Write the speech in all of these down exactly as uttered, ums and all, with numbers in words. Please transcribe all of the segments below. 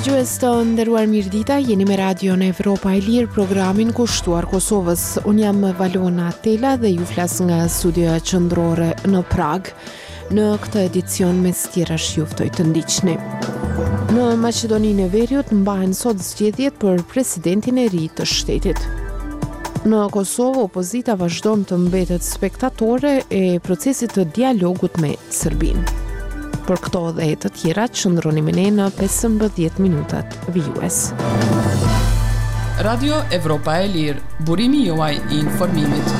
Dëgjues të nderuar, mirëdita, jeni me Radio në Evropa e Lirë, programin kushtuar Kosovës. Unë jam Valona Tela dhe ju flas nga studioja qendrore në Prag. Në këtë edicion mes tjerash ju ftoj të ndiqni. Në Maqedoninë e Veriut mbahen sot zgjedhjet për presidentin e ri të shtetit. Në Kosovë, opozita vazhdon të mbetet spektatore e procesit të dialogut me Serbinë. Për këto dhe të tjera, qëndroni me ne në pesëmbëdhjetë minutat vijues. Radio Evropa e Lirë, burimi juaj i informimit.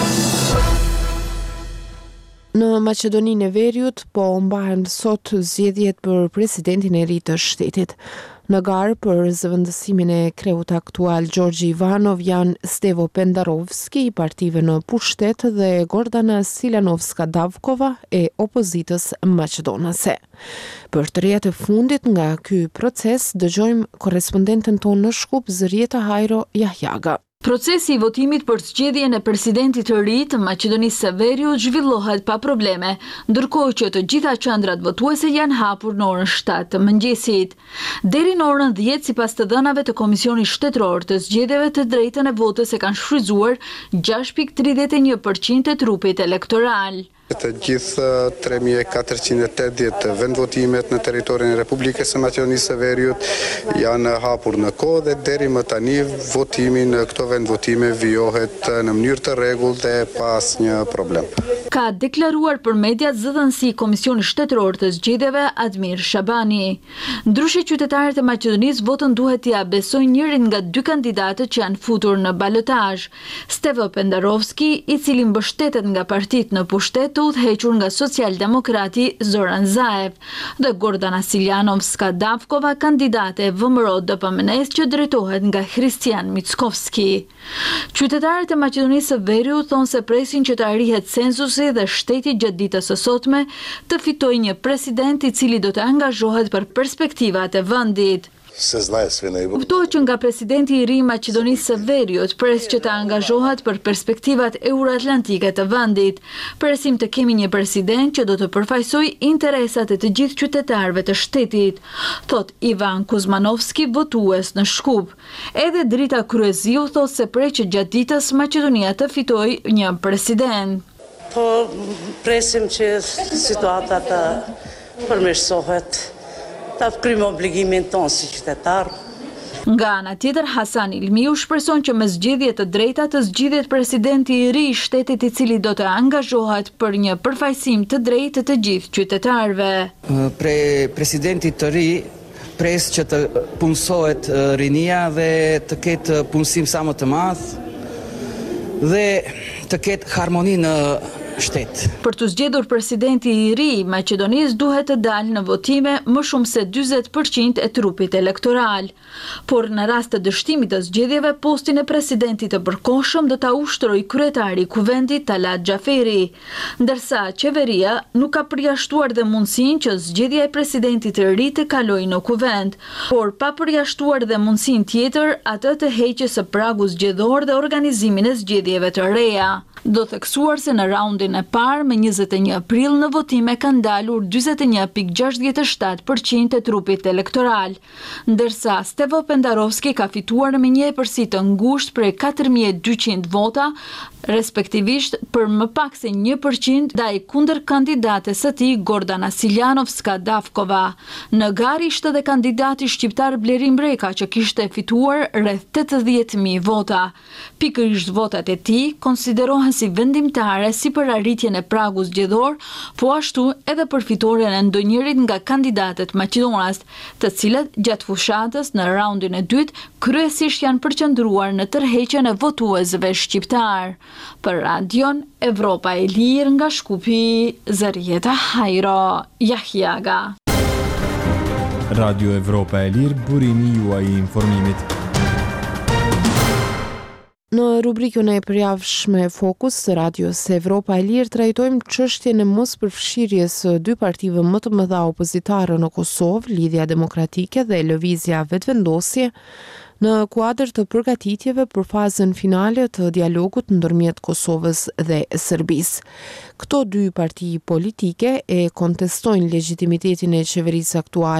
Në Maqedoninë e Veriut po mbahen sot zgjedhjet për presidentin e ri të shtetit. Në garë për zëvendësimin e kreut aktual Gjorgji Ivanov janë Stevo Pendarovski i partive në pushtet dhe Gordana Silanovska-Davkova e opozitës maqedonase. Për të rjet e fundit nga ky proces dëgjojmë korrespondenten tonë në Shkup, Zërieta Hajro Jahjaga. Procesi i votimit për zgjedhjen e presidentit të ri të Maqedonisë së Veriut zhvillohet pa probleme, ndërkohë që të gjitha qendrat votuese janë hapur në orën shtatë të mëngjesit. Deri në orën dhjetë, sipas të dhënave të Komisionit Shtetëror të Zgjedhjeve, të drejtën e votës e kanë shfrytzuar gjashtë pikë tridhjetë e një përqind të trupit elektoral. Të gjithë tre mijë e katërqind e tetëdhjetë vendvotimet në territorin e Republikës së Maqedonisë së Veriut janë hapur në kohë dhe deri më tani votimi në këto vendvotime vijohet në mënyrë të rregullt dhe pa asnjë problem. Ka deklaruar për mediat zëdhënësi i Komisionit Shtetëror të Zgjedhjeve Admir Shabani. Ndryshe, qytetarët e Maqedonisë votën duhet t'i besojnë njërin nga dy kandidatët që janë futur në balotazh. Stevo Pendarovski, i cili mbështetet nga partitë në pushtet, të udhëhequr nga socialdemokrati Zoran Zaev, dhe Gordana Siljanovska-Davkova, kandidate e V M R O D P M N-s që drejtohet nga Hristijan Mickovski. Qytetarët e Maqedonisë së Veriut thonë se presin që të arrihet censusi dhe shteti gjatë ditës së sotme të fitojë një president i cili do të angazhohet për perspektivat e vendit. Kuptohet që nga presidenti i ri i Maqedonisë së Veriut pres që të angazhohet për perspektivat euroatlantike të vendit. Presim të kemi një president që do të përfaqësojë interesat e të gjithë qytetarëve të shtetit, thot Ivan Kuzmanovski, votues në Shkup. Edhe Drita Kryeziu thot se prej që gjatë ditës Maqedonia të fitojë një president. Po presim që situata të përmirësohet, ta të krymë obligimin tonë si qytetar. Nga ana tjetër, Hasan Ilmiu shpreson që me zgjedhje të drejta të zgjidhet presidenti i ri i shtetit i cili do të angazhohet për një përfaqësim të drejtë të gjithë qytetarëve. Pre presidentit të ri pres që të punësohet rinia dhe të ketë punësim sa më të madh dhe të ketë harmoni në shtet. Për të zgjedhur presidenti i ri i Maqedonisë duhet të dalë në votime më shumë se dyzet përqind e trupit elektoral. Por në rast të dështimit të zgjedhjeve, postin e presidentit të përkohshëm do ta ushtrojë kryetari i kuvendit Talat Xhaferi, ndërsa qeveria nuk ka përjashtuar dhe mundësinë që zgjedhja e presidentit të ri të kalojë në kuvend, por pa përjashtuar dhe mundësinë tjetër atë të heqjes së pragu zgjedhor dhe organizimin e zgjedhjeve të reja. Do theksuar se në raundin e parë me njëzet e një prill në votime kanë dalur dyzet e një pikë gjashtëdhjetë e shtatë përqind të trupit elektoral, ndërsa Stevo Pendarovski ka fituar me një epërsi të ngushtë prej katër mijë e dyqind vota, respektivisht për më pak se një përqind ndaj kundër kandidates së tij Gordana Siljanovska-Davkova. Në garë ishte dhe kandidati shqiptar Blerim Breka që kishte fituar rreth tetëdhjetë mijë vota. Pikërisht votat e tij konsiderohen si vendimtare si për arritjen e pragut zgjedhor, po ashtu edhe për fitoren e ndonjërit nga kandidatet maqedonas, të cilët gjatë fushatës në raundin e dytë kryesisht janë përqendruar në tërheqjen e votuesve shqiptar. Për Radion Evropa e Lirë nga Shkupi, Zërieta Hajro Jahjaga. Radio Evropa e Lirë, burimi juaj i informimit. Në rubrikën e përjavshme Fokus së Radios Evropa e Lirë trajtojmë çështjen e mospërfshirjes së dy partive më të mëdha opozitare në Kosovë, Lidhja Demokratike dhe Lëvizja Vetëvendosje, në kuadër të përgatitjeve për fazën finale të dialogut ndërmjet Kosovës dhe Serbisë. Këto dy parti politike e kontestojnë legitimitetin e qeverisë aktuale.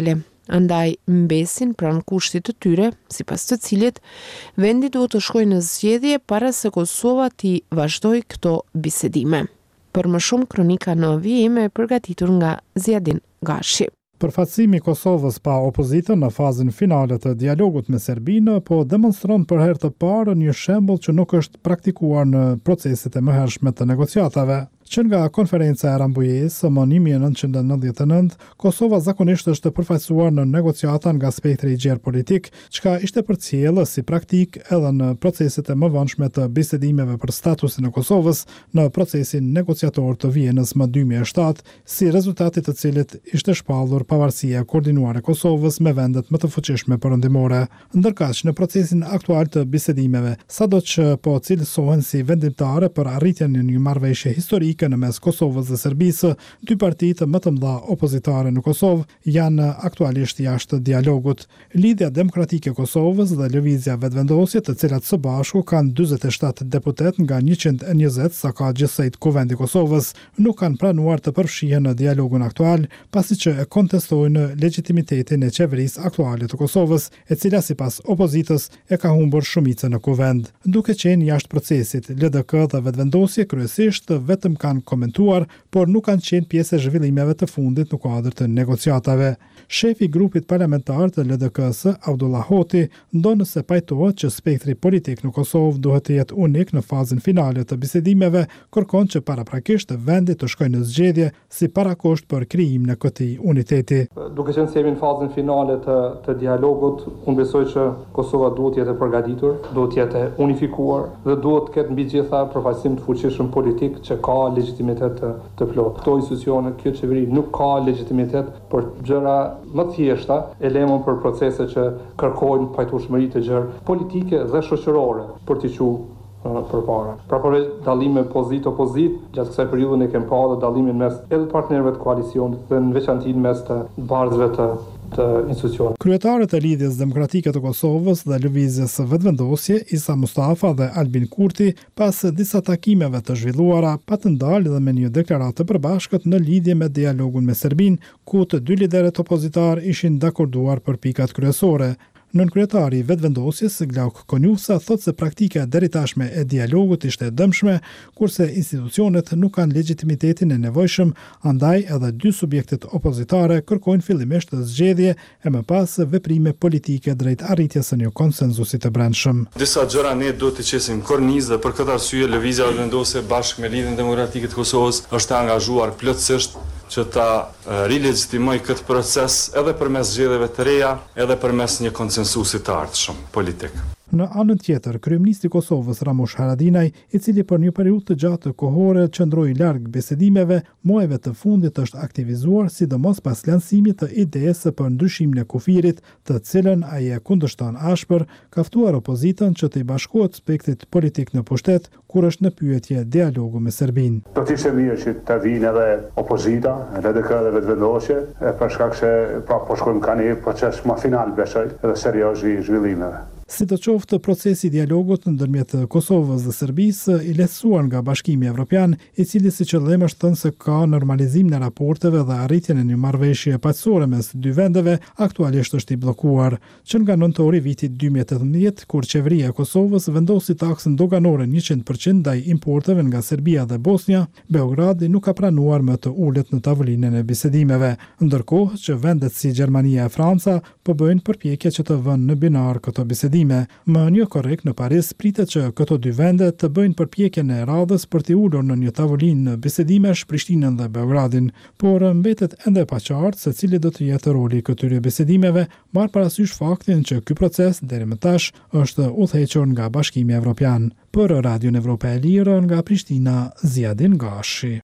Andaj mbesin pranë kushtit të tyre, sipas të cilit vendi duhet të shkojë në zgjedhje para se Kosova të vazhdojë këto bisedime. Për më shumë kronika në vijim e përgatitur nga Zjadin Gashi. Përfaqësimi i Kosovës pa opozitën në fazën finale të dialogut me Serbinë po demonstron për herë të parë një shembull që nuk është praktikuar në proceset e mëhershme të negociatave. Që nga konferenca e Rambujës më një mijë e nëntëqind e nëntëdhjetë e nëntë, Kosova zakonisht është përfaqësuar në negociata nga spektri i gjerë politik, çka ishte përcjellë si praktik edhe në proceset e mëvonshme të bisedimeve për statusin e Kosovës në procesin negociator të Vienës më dy mijë e shtatë, si rezultati të cilit ishte shpallur pavarësia e koordinuar e Kosovës me vendet më të fuqishme perëndimore. Ndërkaq në procesin aktual të bisedimeve, sadoqë po cilësohen si vendimtare për arritjen e një marrëveshje historike në mes Kosovës dhe Serbisë, dy partitë më të mëdha opozitare në Kosovë janë aktualisht jashtë dialogut. Lidhja Demokratike e Kosovës dhe Lëvizja Vetëvendosje, të cilat së bashku kanë dyzet e shtatë deputet nga njëqind e njëzet sa ka gjithsejt Kuvendi i Kosovës, nuk kanë pranuar të përfshihen në dialogun aktual, pasi që e kontestojnë legitimitetin e qeverisë aktuale të Kosovës, e cila sipas opozitës e ka humbur shumicën në Kuvend. Duke qenë jashtë procesit, L D K dhe Vetëvendosje kryesisht vetëm kanë komentuar, por nuk kanë qenë pjesë e zhvillimeve të fundit në kuadër të negociatave. Shefi i grupit parlamentar të L D K-s, Abdullah Hoti, ndonë se pajtohet që spektri politik në Kosovë duhet të jetë unik në fazën finale të bisedimeve, kërkon që paraprakisht vendi të shkojë në zgjedhje si parakusht për krijimin e këtij uniteti. Duke qenë se jemi në fazën finale të, të dialogut, unë besoj që Kosova duhet të jetë e përgatitur, duhet të jetë unifikuar dhe duhet të ketë mbi gjitha përfaqësim të fuqishëm politik që ka legitimitet të, të plot. Këto institucione, kjo qeveri nuk ka legitimitet për gjëra më thjeshta, e lemon për procese që kërkojnë pajtueshmëri të gjerë politike dhe shoqërore për t'i quajtur përpara. Pra përveç dallime pozit-opozit, gjatë kësaj periudhe ne kemi parë dallimin mes edhe partnerëve të koalicionit dhe në veçantë mes të barzëve të të institucionit. Kryetarët e Lidhjes Demokratike të Kosovës dhe Lëvizjes Vetëvendosje, Isa Mustafa dhe Albin Kurti, pas disa takimeve të zhvilluara, pa të ndalë dhe me një deklaratë të përbashkët në lidhje me dialogun me Serbinë, ku të dy liderët opozitar ishin dakorduar për pikat kryesore. Nënkryetari i Vetëvendosjes, Glauk Konjusa, thot se praktika deri tashme e dialogut ishte e dëmshme, kurse institucionet nuk kanë legitimitetin e nevojshëm, andaj edhe dy subjektet opozitare kërkojnë fillimisht zgjedhje e më pas veprime politike drejt arritjes së një konsenzusi të brendshëm. Disa gjëra ne duhet të qesim kornizë dhe për këtë arsye Lëvizja Vetëvendosje bashkë me Lidhjen Demokratike të Kosovës është angazhuar plotësisht që ta rilegitimoj këtë proces edhe përmes zgjedhjeve të reja, edhe përmes një konsensusi të ardhshëm politik. Në anën tjetër, kryeministri i Kosovës Ramush Haradinaj, i cili për një periudhë të gjatë kohore qëndroi larg bisedimeve, muajve të fundit është aktivizuar sidomos pas lansimit të idesë për ndryshimin e kufirit, të cilën ai e kundërshton ashpër, ka ftuar opozitën që të i bashkohet spektrit politik në pushtet, kur është në pyetje dialogu me Serbinë. Do të ishte mirë që të vinë edhe opozita, L D K dhe Vetëvendosje, për shkak se pra po shkojmë ka një proces më final besoj, edhe serioz i zhvillimeve. Si të qoftë, procesi dialogut ndërmjet Kosovës dhe Serbisë i lehtësuar nga Bashkimi Evropian, i cili si qëllim është thënë se ka normalizim në raporteve dhe arritjen e një marrëveshje paqësore mes dy vendeve, aktualisht është i bllokuar. Që nga nëntori vitit dy mijë e tetëmbëdhjetë, kur qeveria e Kosovës vendosi taksën doganore njëqind përqind ndaj importeve nga Serbia dhe Bosnia, Beogradi nuk ka pranuar më të ulet në tavolinën e bisedimeve, ndërkohë që vendet si Gjermania e Franca po bëjnë përpjekje që të vënë në binar këto bisedime. Më një korrekt në Paris pritet që këto dy vende të bëjnë përpjekjen e radhës për t'i ulur në një tavolinë bisidimesh Prishtinën dhe Beogradin, por mbetet ende pa qartë se cili do të jetë roli i këtyre bisedimeve, marrë parasysh faktin që ky proces deri më tash është udhëhequr nga Bashkimi Evropian. Për Radion Evropa e Lirë nga Prishtina, Zjadin Gashi.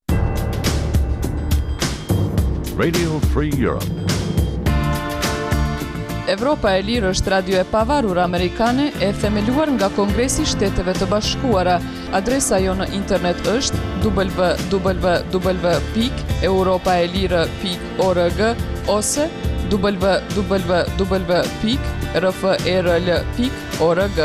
Radio Free Europe. Evropa e Lirë është radio e pavarur amerikane e themeluar nga Kongresi i Shteteve të Bashkuara. Adresa jo në internet është w w w pikë europaelire pikë org ose w w w pikë r f e r l pikë org.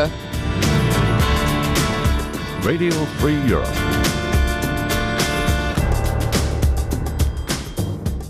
Radio Free Europe.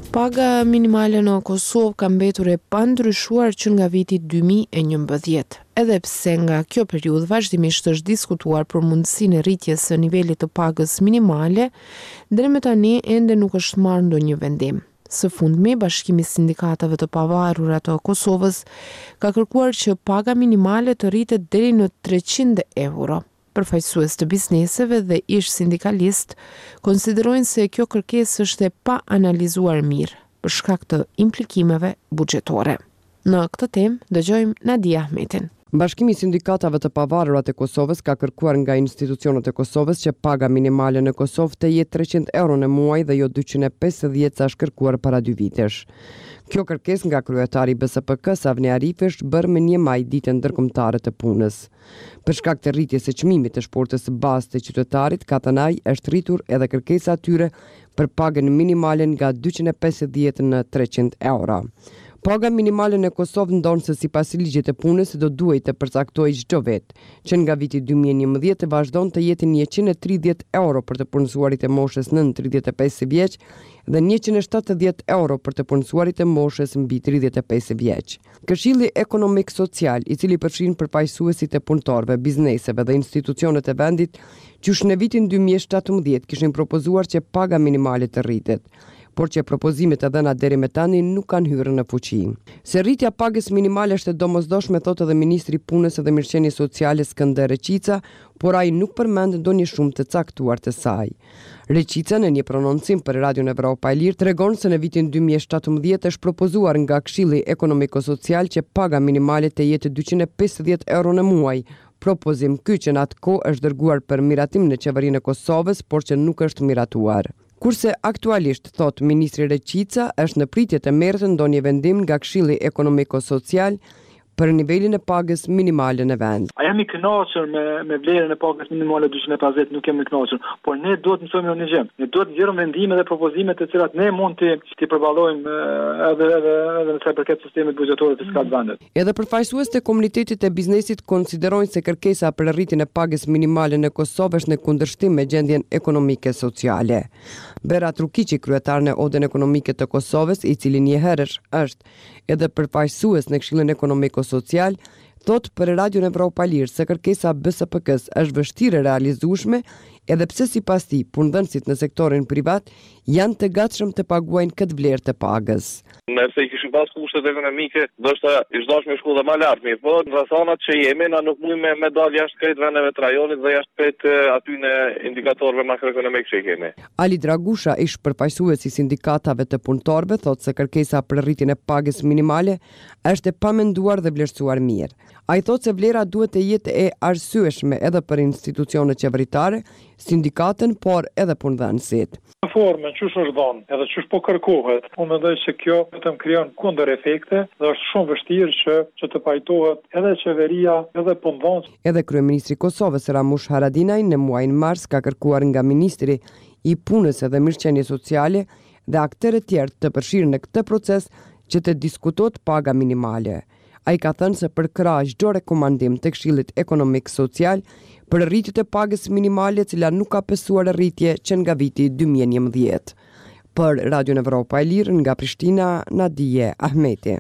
Paga minimale në Kosovë ka mbetur e pandryshuar që nga viti dy mijë e njëmbëdhjetë, edhe pse nga kjo periudhë vazhdimisht është diskutuar për mundësinë e rritjes së nivelit të pagës minimale, deri më tani ende nuk është marrë ndonjë vendim. Së fundmi, Bashkimi i Sindikatave të Pavarura të Kosovës ka kërkuar që paga minimale të rritet deri në treqind euro. Përfaqësues të bizneseve dhe ish sindikalist konsiderojnë se kjo kërkesë është e pa analizuar mirë për shkak të implikimeve buxhetore. Në këtë temë dëgjojmë Nadia Ahmetin. Bashkimi i Sindikatave të Pavarura të Kosovës ka kërkuar nga institucionet e Kosovës që paga minimale në Kosovë të jetë treqind euro në muaj dhe jo dyqind e pesëdhjetë sa është kërkuar para dy vitesh. Kjo kërkesë nga kryetari B S P K Savni Arifi është bërë me një maj ditën ndërkombëtare të punës. Për shkak të rritjes së çmimit të shportës së bazë të qytetarit, ka thënë ai, është rritur edhe kërkesa e tyre për pagën minimale nga dyqind e pesëdhjetë në treqind euro. Paga minimale në Kosovë ndonë se sipas ligjit të punës do duhet të përcaktojë çdo vit, që nga viti dy mijë e njëmbëdhjetë vazhdon të jetë njëqind e tridhjetë euro për të punësuarit e moshës nën tridhjetë e pesë vjeç dhe njëqind e shtatëdhjetë euro për të punësuarit e moshës mbi tridhjetë e pesë vjeç. Këshilli Ekonomik Social, i cili përfshin përfaqësuesit e punëtorëve, bizneseve dhe institucionet e vendit, qysh në vitin dy mijë e shtatëmbëdhjetë kishin propozuar që paga minimale të rritet, por që propozimet e dhëna deri më tani nuk kanë hyrë në fuqi. Se rritja pagës minimale është e domosdoshme, thotë edhe Ministri i Punës dhe Mirëqenies Sociale Skënder Reqica, por ai nuk përmend ndonjë shumë të caktuar të saj. Reqica në një prononcim për Radion Evropa e Lirë tregon se në vitin dy mijë e shtatëmbëdhjetë është propozuar nga Këshilli Ekonomiko-Social që paga minimale të jetë dyqind e pesëdhjetë euro në muaj. Propozim ky që në atë kohë është dërguar për miratim në qeverinë e Kosovës, por që nuk është miratuar. Kurse aktualisht, thot Ministri Reqica, është në pritje të merret ndonjë vendim nga Këshilli Ekonomiko-Social për nivelin e pagës minimale në vend. A jam i kënaqur me me vlerën e pagës minimale dyqind e pesëdhjetë, nuk jam i kënaqur, por ne duhet të mësojmë një gjë. Ne duhet të nxjerrim vendime dhe propozime të cilat ne mund të të përballojmë edhe edhe edhe në sa i përket sistemit buxhetor fiskal të vendit. Edhe përfaqësues të komunitetit të biznesit konsiderojnë se kërkesa për rritjen e pagës minimale në Kosovë është në kundërshtim me gjendjen ekonomike sociale. Berat Rukiqi, kryetari në Odën Ekonomike të Kosovës, i cili njëherësh është edhe përfaqësues në Këshillin Ekonomiko-Social, thot për Radion Evropa e Lirë se kërkesa B S P K-s është vështirë realizueshme, edhe pse sipas tij punëdhënësit në sektorin privat janë të gatshëm të paguajnë këtë vlerë të pagës. Nëse i kishim pas kushtet ekonomike, ndoshta i dashme shku dhe më lart, mirë, po në rrethonat që jemi na nuk mundemi me dal jashtë këtij vendeve të rajonit dhe jashtë këtij aty në indikatorëve makroekonomik që kemi. Ali Dragusha, ish përfaqësues i sindikatave të punëtorëve, thotë se kërkesa për rritjen e pagës minimale është e pamenduar dhe vlerësuar mirë. Ai thotë se vlera duhet të jetë e arsyeshme edhe për institucionet qeveritare, sindikatën, por edhe punëdhënësit. Në formën çush është dhënë, edhe çush po kërkohet, unë mendoj se kjo vetëm krijon kundër efekte dhe është shumë vështirë që që të pajtohet edhe qeveria, edhe punëdhënësit. Edhe kryeministri i Kosovës Ramush Haradinaj në muajin mars ka kërkuar nga ministri i Punës dhe Mirëqenies Sociale dhe aktorë të tjerë të përfshirë në këtë proces që të diskutohet paga minimale. Ai ka thënë se përkrah çdo rekomandim të Këshillit Ekonomik Social për rritjet e pagës minimale, e cila nuk ka pësuar rritje që nga viti dy mijë e njëmbëdhjetë. Për Radion Evropa e Lirë nga Prishtina, Nadia Ahmeti.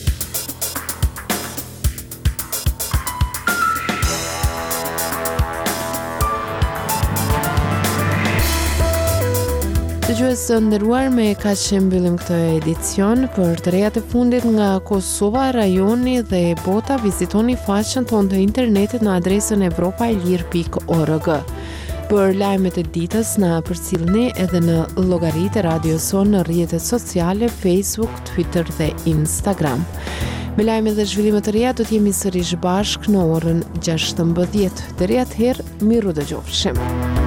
Dëgjues të nderuar, me kaq që mbyllim këtë edicion. Për të rejat e fundit nga Kosova, rajoni dhe bota, vizitoni faqen tonë të internetit në adresën evropaelir pikë org. Për lajmet e ditës na përcjellni edhe në llogaritë e radios sonë në rrjetet sociale, Facebook, Twitter dhe Instagram. Me lajme dhe zhvillime të reja do të jemi sërish bashkë në orën gjashtëmbëdhjetë. Deri atëherë, miru dëgjofshim.